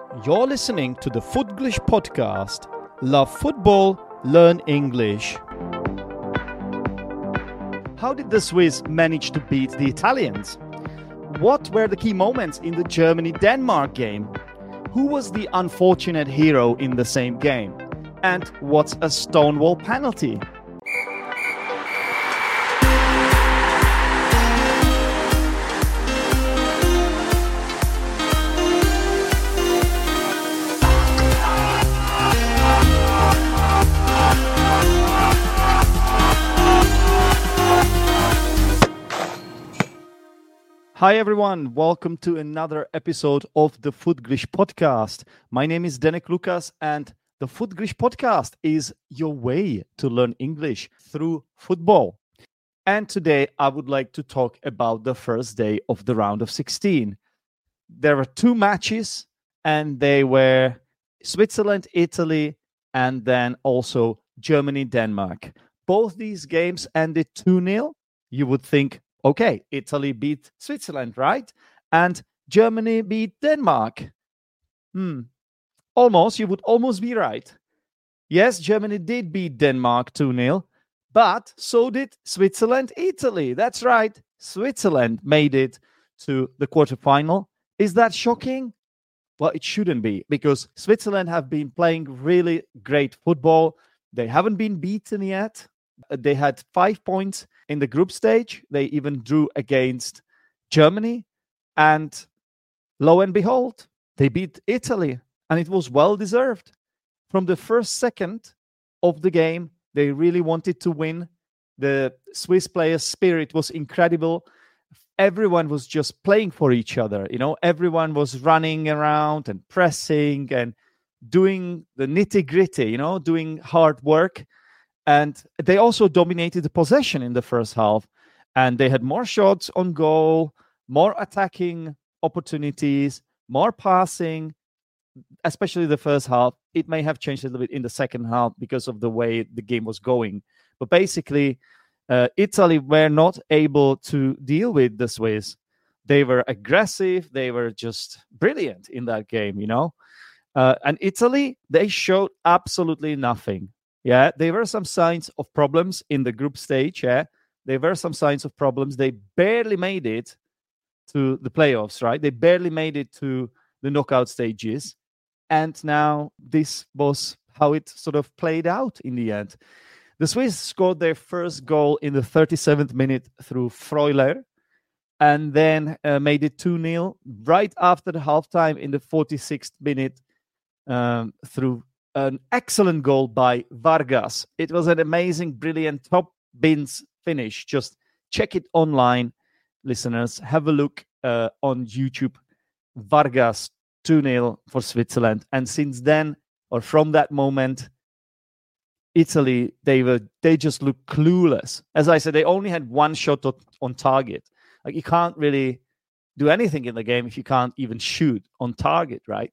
You're listening to the Footglish podcast. Love football, learn English. How did the Swiss manage to beat the Italians? What were the key moments in the Germany-Denmark game? Who was the unfortunate hero in the same game? And what's a Stonewall penalty? Hi everyone, welcome to another episode of the Footglish podcast. My name is Denek Lukas and the Footglish podcast is your way to learn English through football. And today I would like to talk about the first day of the round of 16. There were two matches and they were Switzerland, Italy, and then also Germany, Denmark. Both these games ended 2-0. You would think, okay, Italy beat Switzerland, right? And Germany beat Denmark. Almost, you would almost be right. Yes, Germany did beat Denmark 2-0, but so did Switzerland, Italy. That's right. Switzerland made it to the quarterfinal. Is that shocking? Well, it shouldn't be, because Switzerland have been playing really great football. They haven't been beaten yet. They had 5 points in the group stage. They even drew against Germany. And lo and behold, they beat Italy. And it was well deserved. From the first second of the game, they really wanted to win. The Swiss players' spirit was incredible. Everyone was just playing for each other. You know, everyone was running around and pressing and doing the nitty-gritty, doing hard work. And they also dominated the possession in the first half. And they had more shots on goal, more attacking opportunities, more passing, especially the first half. It may have changed a little bit in the second half because of the way the game was going. But basically, Italy were not able to deal with the Swiss. They were aggressive. They were just brilliant in that game, And Italy, they showed absolutely nothing. Yeah, there were some signs of problems in the group stage. Yeah, there were some signs of problems. They barely made it to the playoffs, right? They barely made it to the knockout stages. And now this was how it sort of played out in the end. The Swiss scored their first goal in the 37th minute through Freuler and then made it 2-0 right after the halftime in the 46th minute through an excellent goal by Vargas. It was an amazing, brilliant, top bins finish. Just check it online, listeners. Have a look on YouTube. Vargas 2-0 for Switzerland. And since then, or from that moment, Italy, they just look clueless. As I said, they only had one shot on target. Like, you can't really do anything in the game if you can't even shoot on target, right?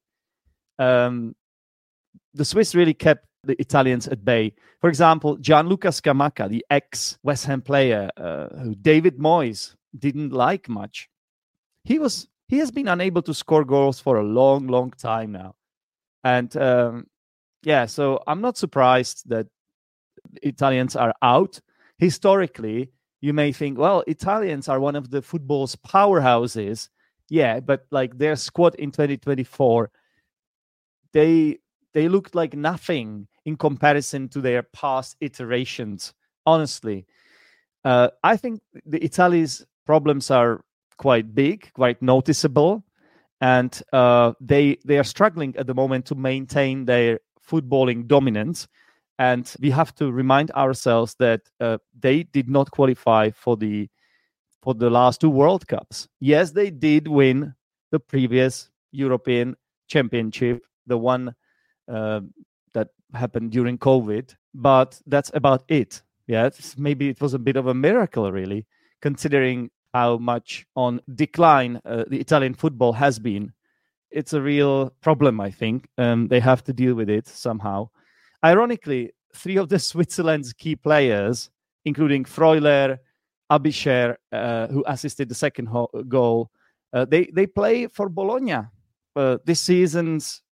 The Swiss really kept the Italians at bay. For example, Gianluca Scamacca, the ex-West Ham player, who David Moyes didn't like much, he has been unable to score goals for a long, long time now. And so I'm not surprised that Italians are out. Historically, you may think, well, Italians are one of the football's powerhouses. Yeah, but like their squad in 2024, they looked like nothing in comparison to their past iterations, honestly. I think the Italy's problems are quite big, quite noticeable, and they are struggling at the moment to maintain their footballing dominance. And we have to remind ourselves that they did not qualify for the last two World Cups. Yes, they did win the previous European Championship, the one that happened during COVID, but that's about it. Yeah, maybe it was a bit of a miracle, really, considering how much on decline the Italian football has been. It's a real problem, I think. They have to deal with it somehow. Ironically, three of the Switzerland's key players, including Freuler, Aebischer, who assisted the second goal, they play for Bologna. This season's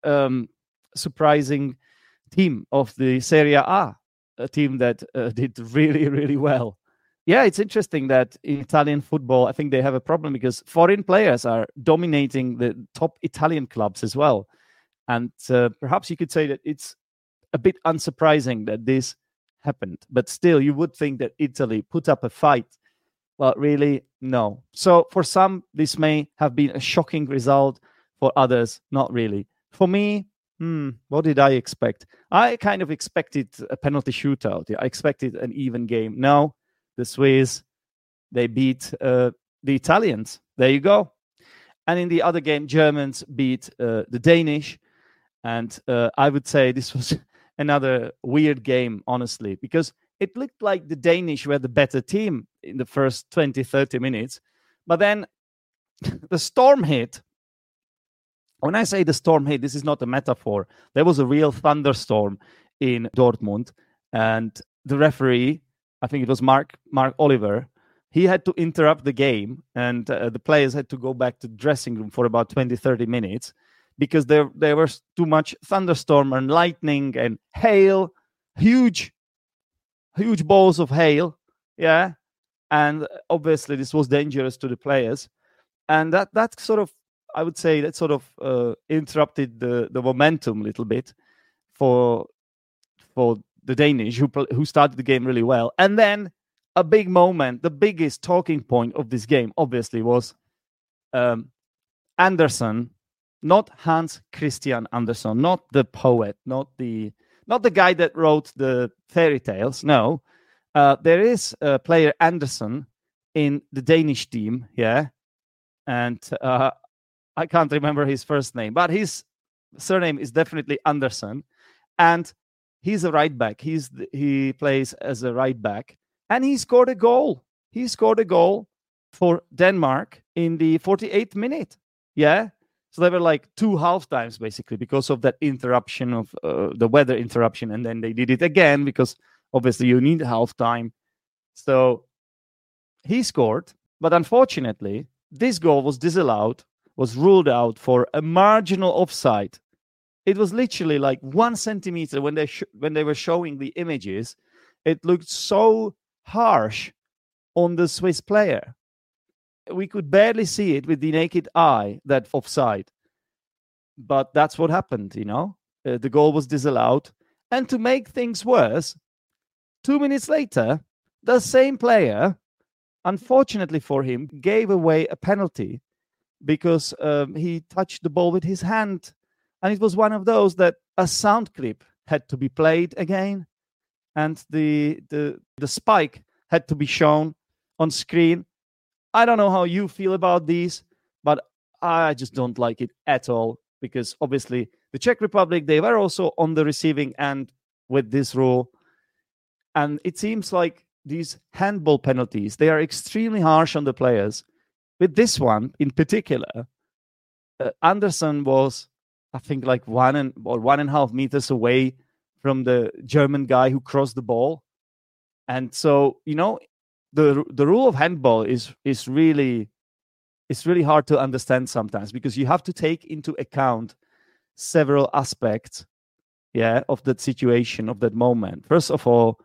surprising team of the Serie A, a team that did really, really well. Yeah, it's interesting that in Italian football, I think they have a problem because foreign players are dominating the top Italian clubs as well. And perhaps you could say that it's a bit unsurprising that this happened. But still, you would think that Italy put up a fight. Well, really, no. So for some, this may have been a shocking result. For others, not really. For me, what did I expect? I kind of expected a penalty shootout. I expected an even game. No, the Swiss, they beat the Italians. There you go. And in the other game, Germans beat the Danish. And I would say this was another weird game, honestly, because it looked like the Danish were the better team in the first 20, 30 minutes. But then the storm hit. When I say the storm hit, this is not a metaphor. There was a real thunderstorm in Dortmund. And the referee, I think it was Mark Oliver, he had to interrupt the game. And the players had to go back to the dressing room for about 20, 30 minutes because there was too much thunderstorm and lightning and hail, huge balls of hail. Yeah. And obviously this was dangerous to the players. And that sort of, I would say that sort of interrupted the momentum a little bit for the Danish who started the game really well. And then a big moment, the biggest talking point of this game, obviously, was Andersen, not Hans Christian Andersen, not the poet, not the guy that wrote the fairy tales. No, there is a player Andersen in the Danish team, yeah, and I can't remember his first name, but his surname is definitely Andersen, and he's a right back. He plays as a right back, and he scored a goal. He scored a goal for Denmark in the 48th minute. Yeah, so there were like 2 half times basically because of that interruption of the weather interruption, and then they did it again because obviously you need half time. So he scored, but unfortunately, this goal was disallowed. Was ruled out for a marginal offside. It was literally like 1 centimeter when they were showing the images. It looked so harsh on the Swiss player. We could barely see it with the naked eye, that offside. But that's what happened, you know. The goal was disallowed. And to make things worse, 2 minutes later, the same player, unfortunately for him, gave away a penalty because he touched the ball with his hand. And it was one of those that a sound clip had to be played again. And the spike had to be shown on screen. I don't know how you feel about these, but I just don't like it at all. Because obviously the Czech Republic, they were also on the receiving end with this rule. And it seems like these handball penalties, they are extremely harsh on the players. With this one in particular, Andersen was, I think, like 1.5 meters away from the German guy who crossed the ball. And so, you know, the rule of handball is really hard to understand sometimes because you have to take into account several aspects, yeah, of that situation, of that moment. First of all,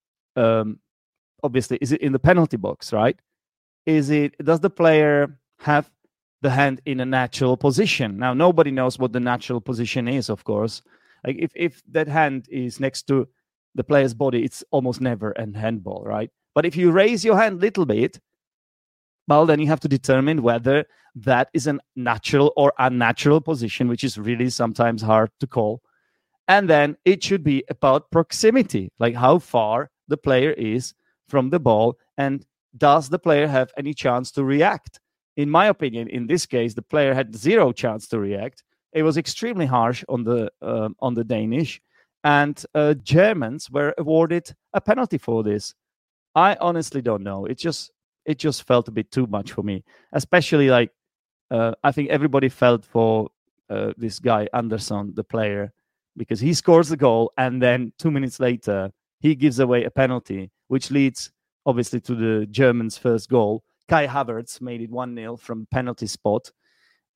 obviously, is it in the penalty box, right? Does the player have the hand in a natural position? Now, nobody knows what the natural position is, of course. Like if that hand is next to the player's body, it's almost never a handball, right? But if you raise your hand a little bit, well, then you have to determine whether that is a natural or unnatural position, which is really sometimes hard to call. And then it should be about proximity, like how far the player is from the ball, and does the player have any chance to react? In my opinion, in this case, the player had 0 chance to react. It was extremely harsh on the Danish, and Germans were awarded a penalty for this. I honestly don't know. It just felt a bit too much for me, especially like I think everybody felt for this guy Andersen, the player, because he scores the goal and then 2 minutes later he gives away a penalty, which leads obviously to the Germans' first goal. Kai Havertz made it 1-0 from penalty spot.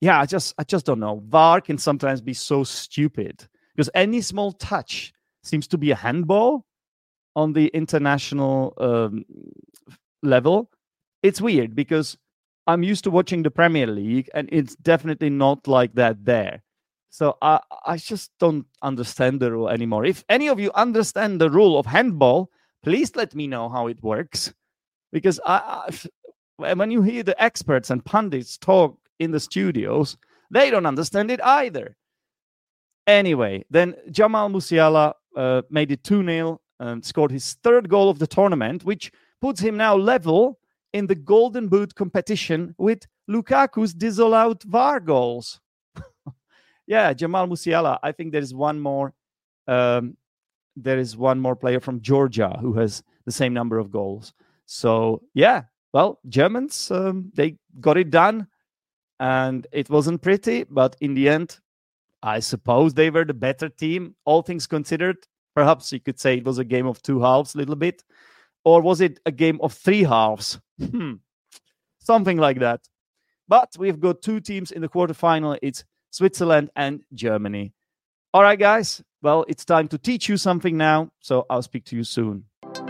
yeah, I just don't know. VAR can sometimes be so stupid because any small touch seems to be a handball on the international level. It's weird because I'm used to watching the Premier League, and it's definitely not like that there. So I just don't understand the rule anymore. If any of you understand the rule of handball, please let me know how it works. Because when you hear the experts and pundits talk in the studios, they don't understand it either. Anyway, then Jamal Musiala made it 2-0 and scored his third goal of the tournament, which puts him now level in the Golden Boot competition with Lukaku's disallowed VAR goals. Yeah, Jamal Musiala. I think there is one more. There is one more player from Georgia who has the same number of goals. So yeah, well, Germans, they got it done, and it wasn't pretty, but in the end, I suppose they were the better team, all things considered. Perhaps you could say it was a game of two halves, a little bit. Or was it a game of three halves? Something like that. But we've got two teams in the quarterfinal. It's Switzerland and Germany. All right, guys. Well, it's time to teach you something now. So I'll speak to you soon.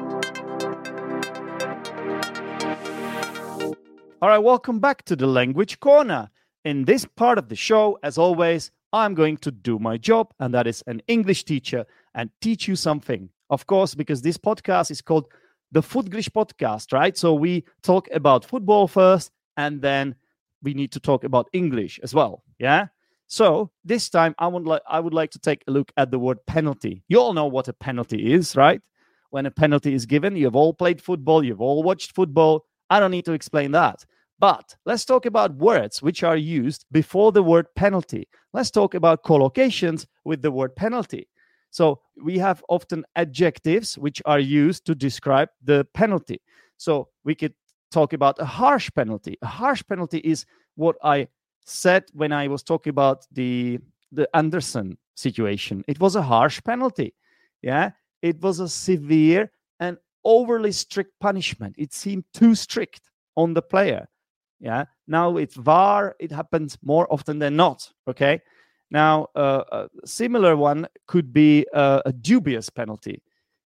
All right, welcome back to the Language Corner. In this part of the show, as always, I'm going to do my job, and that is an English teacher, and teach you something. Of course, because this podcast is called the Footglish Podcast, right? So we talk about football first, and then we need to talk about English as well, yeah? So this time, I would like to take a look at the word penalty. You all know what a penalty is, right? When a penalty is given, you've all played football, you've all watched football. I don't need to explain that. But let's talk about words which are used before the word penalty. Let's talk about collocations with the word penalty. So we have often adjectives which are used to describe the penalty. So we could talk about a harsh penalty. A harsh penalty is what I said when I was talking about the Anderson situation. It was a harsh penalty. Yeah, it was a severe and overly strict punishment. It seemed too strict on the player. Yeah. Now it's VAR. It happens more often than not. Okay. Now, a similar one could be a dubious penalty,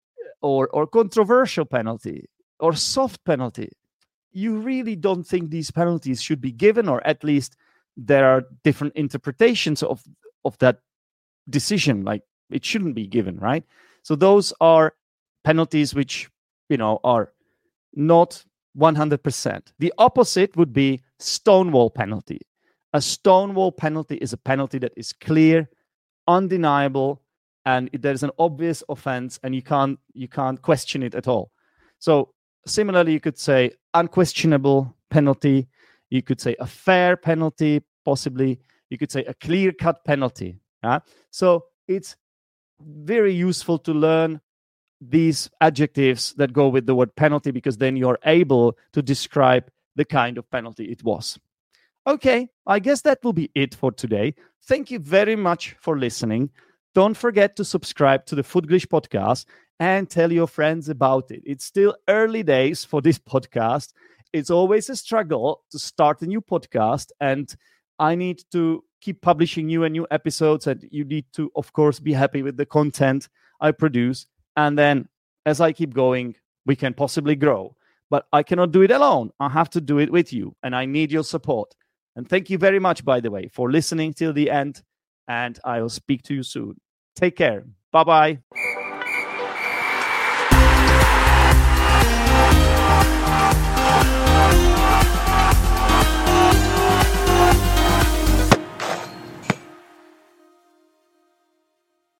or controversial penalty, or soft penalty. You really don't think these penalties should be given, or at least there are different interpretations of that decision. Like it shouldn't be given, right? So those are penalties which, are not 100%. The opposite would be stonewall penalty. A stonewall penalty is a penalty that is clear, undeniable, and there's an obvious offense, and you can't question it at all. So similarly, you could say unquestionable penalty. You could say a fair penalty, possibly. You could say a clear-cut penalty. So it's very useful to learn these adjectives that go with the word penalty, because then you're able to describe the kind of penalty it was. Okay, I guess that will be it for today. Thank you very much for listening. Don't forget to subscribe to the Footglish Podcast and tell your friends about it. It's still early days for this podcast. It's always a struggle to start a new podcast, and I need to keep publishing new and new episodes, and you need to, of course, be happy with the content I produce. And then as I keep going, we can possibly grow. But I cannot do it alone. I have to do it with you, and I need your support. And thank you very much, by the way, for listening till the end. And I will speak to you soon. Take care. Bye-bye.